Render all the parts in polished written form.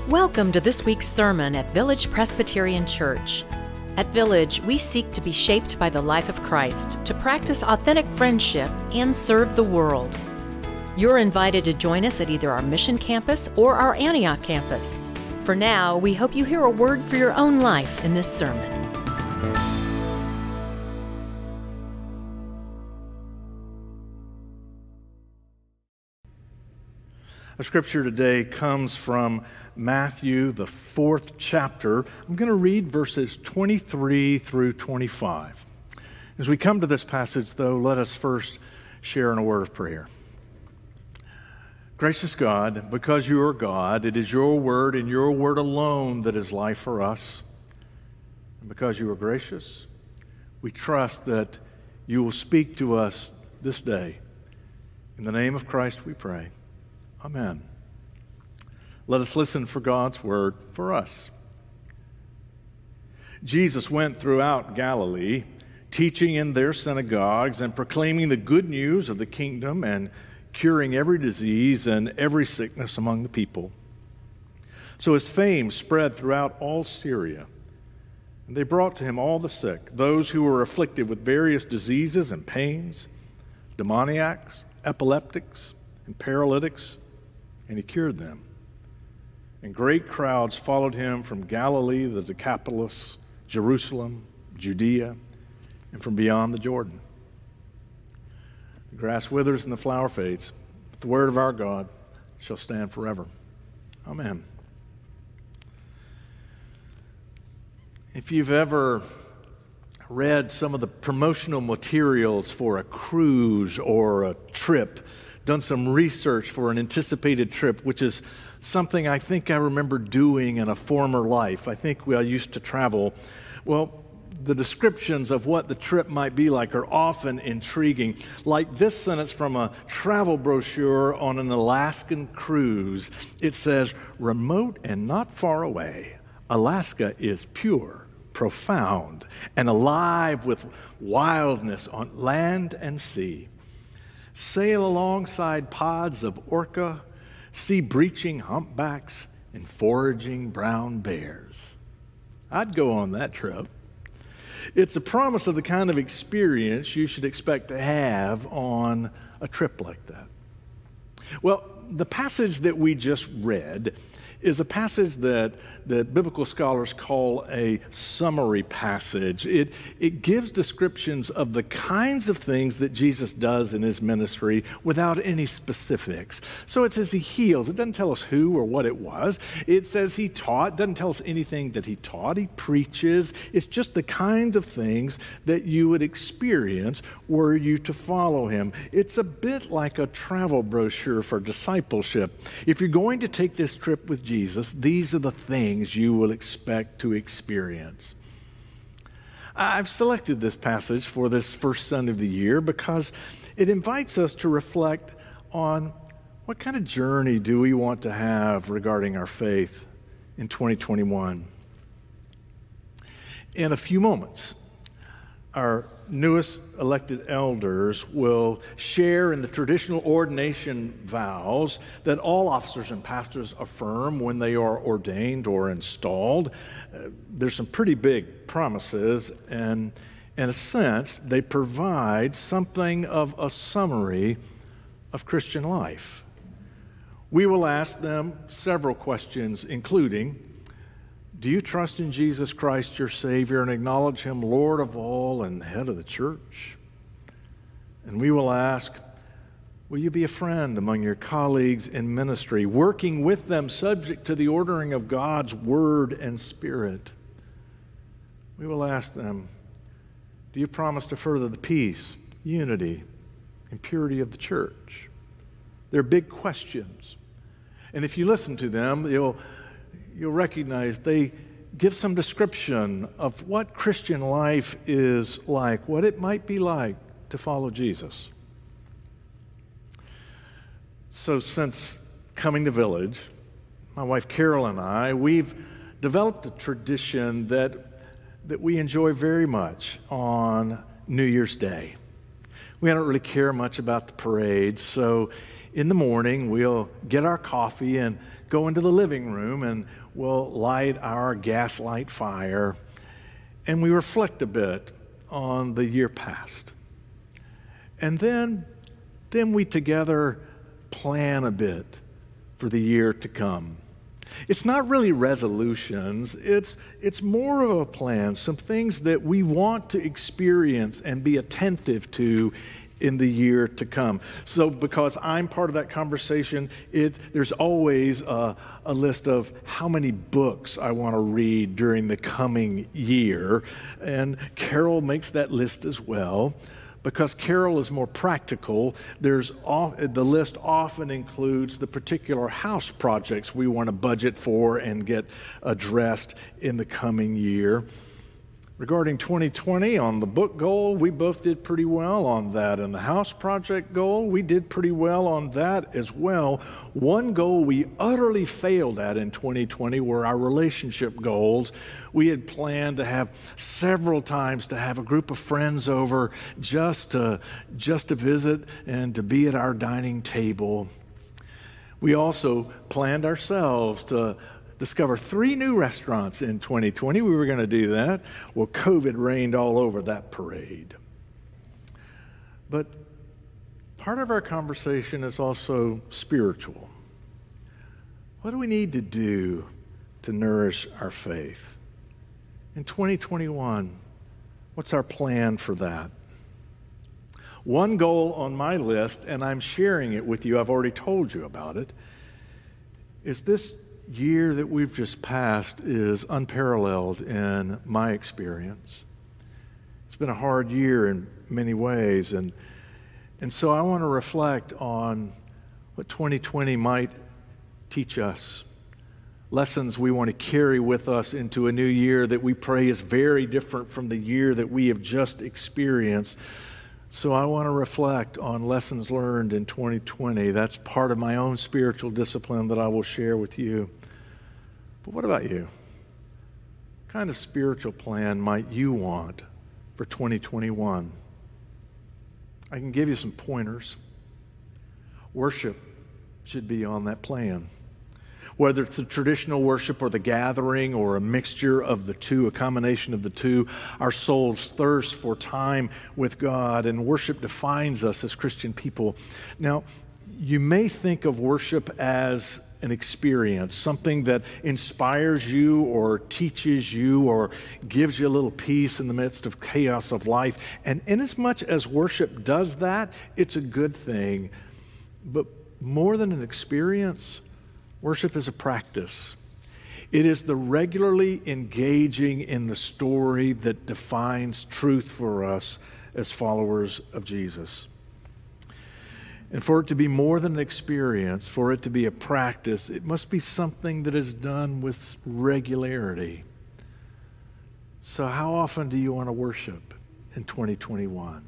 Welcome to this week's sermon at Village Presbyterian Church. At Village, we seek to be shaped by the life of Christ, to practice authentic friendship, and serve the world. You're invited to join us at either our Mission Campus or our Antioch campus. For now, we hope you hear a word for your own life in this sermon. Our scripture today comes from Matthew, the 4th chapter. I'm going to read verses 23 through 25. As we come to this passage, though, let us first share in a word of prayer. Gracious God, because you are God, it is your word and your word alone that is life for us. And because you are gracious, we trust that you will speak to us this day. In the name of Christ we pray. Amen. Let us listen for God's word for us. Jesus went throughout Galilee, teaching in their synagogues and proclaiming the good news of the kingdom and curing every disease and every sickness among the people. So his fame spread throughout all Syria, and they brought to him all the sick, those who were afflicted with various diseases and pains, demoniacs, epileptics, and paralytics, and he cured them. And great crowds followed him from Galilee, the Decapolis, Jerusalem, Judea, and from beyond the Jordan. The grass withers and the flower fades, but the word of our God shall stand forever. Amen. If you've ever read some of the promotional materials for a cruise or a trip, done some research for an anticipated trip, which is something I think I remember doing in a former life. I think I used to travel. Well, the descriptions of what the trip might be like are often intriguing. Like this sentence from a travel brochure on an Alaskan cruise. It says, "Remote and not far away, Alaska is pure, profound, and alive with wildness on land and sea. Sail alongside pods of orca, see breaching humpbacks, and foraging brown bears." I'd go on that trip. It's a promise of the kind of experience you should expect to have on a trip like that. Well, the passage that we just read is a passage that biblical scholars call a summary passage. It gives descriptions of the kinds of things that Jesus does in his ministry without any specifics. So it says he heals. It doesn't tell us who or what it was. It says he taught. It doesn't tell us anything that he taught. He preaches. It's just the kinds of things that you would experience were you to follow him. It's a bit like a travel brochure for discipleship. If you're going to take this trip with Jesus, these are the things you will expect to experience. I've selected this passage for this first Sunday of the year because it invites us to reflect on what kind of journey do we want to have regarding our faith in 2021. In a few moments, our newest elected elders will share in the traditional ordination vows that all officers and pastors affirm when they are ordained or installed. There's some pretty big promises, and in a sense, they provide something of a summary of Christian life. We will ask them several questions, including, do you trust in Jesus Christ, your Savior, and acknowledge him Lord of all and head of the church? And we will ask, will you be a friend among your colleagues in ministry, working with them subject to the ordering of God's Word and Spirit? We will ask them, do you promise to further the peace, unity, and purity of the church? They're big questions. And if you listen to them, you'll recognize they give some description of what Christian life is like, what it might be like to follow Jesus. So since coming to Village, my wife Carol and I, we've developed a tradition that we enjoy very much on New Year's Day. We don't really care much about the parade, so in the morning we'll get our coffee and go into the living room and we'll light our gaslight fire and we reflect a bit on the year past. And then we together plan a bit for the year to come. It's not really resolutions, it's more of a plan, some things that we want to experience and be attentive to in the year to come. So because I'm part of that conversation, there's always a list of how many books I want to read during the coming year, and Carol makes that list as well. Because Carol is more practical, the list often includes the particular house projects we want to budget for and get addressed in the coming year. Regarding 2020, on the book goal, we both did pretty well on that. And the house project goal, we did pretty well on that as well. One goal we utterly failed at in 2020 were our relationship goals. We had planned to have several times to have a group of friends over just to visit and to be at our dining table. We also planned ourselves to discover 3 new restaurants in 2020. We were going to do that. Well, COVID rained all over that parade. But part of our conversation is also spiritual. What do we need to do to nourish our faith? In 2021, what's our plan for that? One goal on my list, and I'm sharing it with you, I've already told you about it, is this year that we've just passed is unparalleled in my experience. It's been a hard year in many ways, and so I want to reflect on what 2020 might teach us. Lessons we want to carry with us into a new year that we pray is very different from the year that we have just experienced. So I want to reflect on lessons learned in 2020. That's part of my own spiritual discipline that I will share with you. But what about you? What kind of spiritual plan might you want for 2021? I can give you some pointers. Worship should be on that plan. Whether it's the traditional worship or the gathering or a mixture of the two, a combination of the two, our souls thirst for time with God, and worship defines us as Christian people. Now, you may think of worship as an experience, something that inspires you or teaches you or gives you a little peace in the midst of chaos of life. And inasmuch as worship does that, it's a good thing. But more than an experience, worship is a practice. It is the regularly engaging in the story that defines truth for us as followers of Jesus. And for it to be more than an experience, for it to be a practice, it must be something that is done with regularity. So how often do you want to worship in 2021?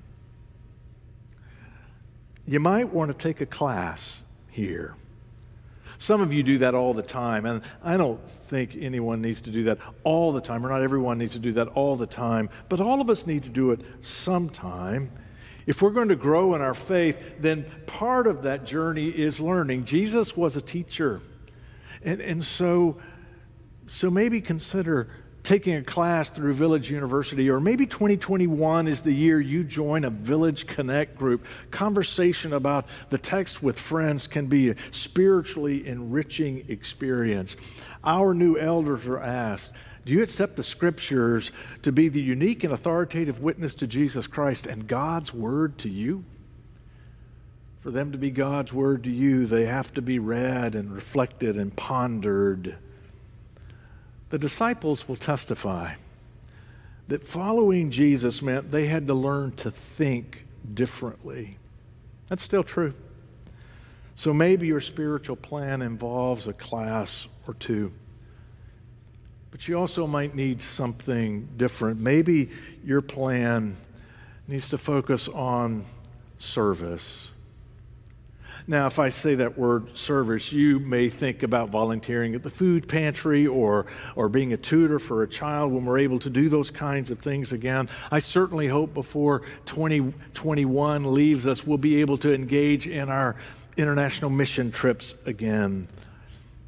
You might want to take a class here. Some of you do that all the time, and I don't think anyone needs to do that all the time, or not everyone needs to do that all the time, but all of us need to do it sometime. If we're going to grow in our faith, then part of that journey is learning. Jesus was a teacher, and so maybe consider taking a class through Village University, or maybe 2021 is the year you join a Village Connect group. Conversation about the text with friends can be a spiritually enriching experience. Our new elders are asked, do you accept the Scriptures to be the unique and authoritative witness to Jesus Christ and God's Word to you? For them to be God's Word to you, they have to be read and reflected and pondered. The disciples will testify that following Jesus meant they had to learn to think differently. That's still true. So maybe your spiritual plan involves a class or two. But you also might need something different. Maybe your plan needs to focus on service. Now, if I say that word service, you may think about volunteering at the food pantry or being a tutor for a child when we're able to do those kinds of things again. I certainly hope before 2021 leaves us, we'll be able to engage in our international mission trips again.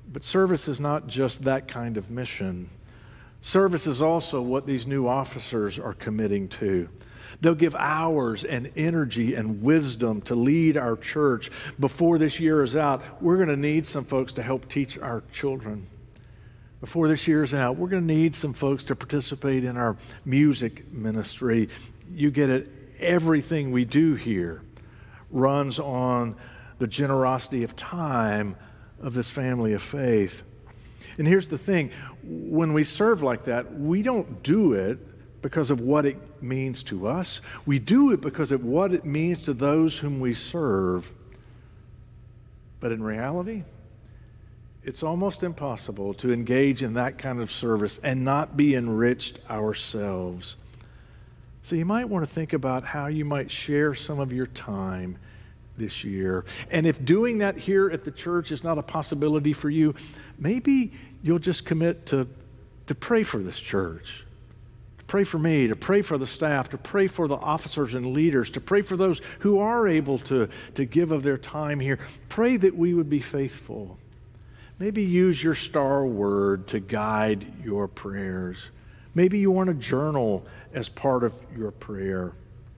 But service is not just that kind of mission. Service is also what these new officers are committing to. They'll give hours and energy and wisdom to lead our church. Before this year is out, we're going to need some folks to help teach our children. Before this year is out, we're going to need some folks to participate in our music ministry. You get it, everything we do here runs on the generosity of time of this family of faith. And here's the thing, when we serve like that, we don't do it because of what it means to us. We do it because of what it means to those whom we serve. But in reality, it's almost impossible to engage in that kind of service and not be enriched ourselves. So you might want to think about how you might share some of your time this year. And if doing that here at the church is not a possibility for you, maybe you'll just commit to pray for this church, to pray for me, to pray for the staff, to pray for the officers and leaders, to pray for those who are able to give of their time here. Pray that we would be faithful. Maybe use your star word to guide your prayers. Maybe you want a journal as part of your prayer.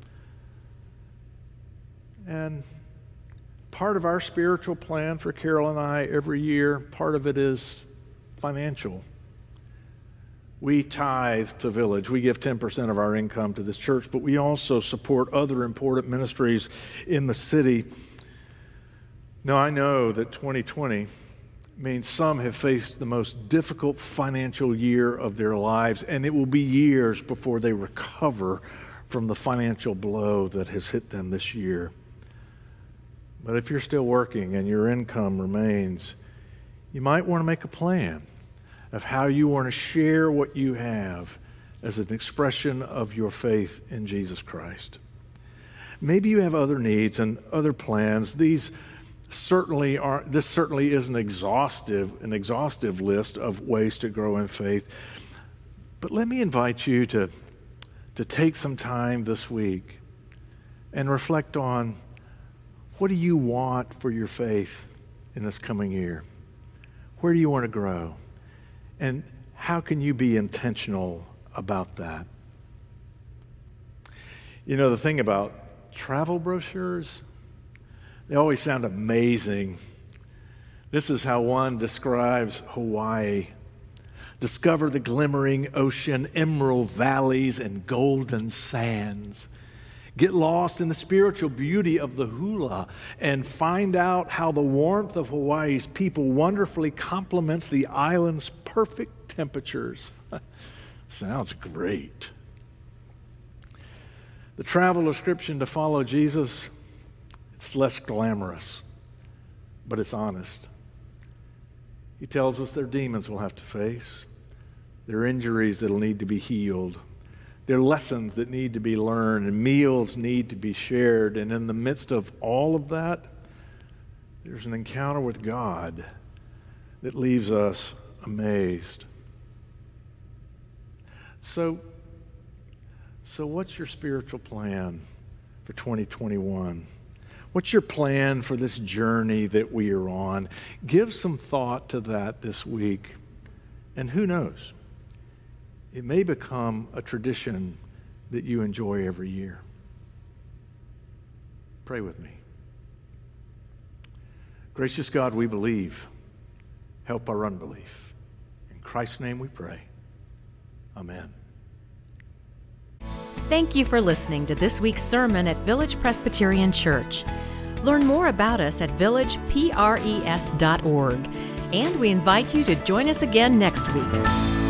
And part of our spiritual plan for Carol and I every year, part of it is financial. We tithe to Village. We give 10% of our income to this church, but we also support other important ministries in the city. Now, I know that 2020 means some have faced the most difficult financial year of their lives, and it will be years before they recover from the financial blow that has hit them this year. But if you're still working and your income remains, you might want to make a plan of how you want to share what you have as an expression of your faith in Jesus Christ. Maybe you have other needs and other plans. This certainly is an exhaustive list of ways to grow in faith. But let me invite you to take some time this week and reflect on, what do you want for your faith in this coming year? Where do you want to grow? And how can you be intentional about that? You know, the thing about travel brochures, they always sound amazing. This is how one describes Hawaii. Discover the glimmering ocean, emerald valleys, and golden sands. Get lost in the spiritual beauty of the hula and find out how the warmth of Hawaii's people wonderfully complements the island's perfect temperatures. Sounds great. The travel description to follow Jesus, it's less glamorous, but it's honest. He tells us their demons will have to face, their injuries that'll need to be healed, there are lessons that need to be learned, and meals need to be shared. And in the midst of all of that, there's an encounter with God that leaves us amazed. So what's your spiritual plan for 2021? What's your plan for this journey that we are on? Give some thought to that this week. And who knows? It may become a tradition that you enjoy every year. Pray with me. Gracious God, we believe. Help our unbelief. In Christ's name we pray. Amen. Thank you for listening to this week's sermon at Village Presbyterian Church. Learn more about us at villagepres.org, and we invite you to join us again next week.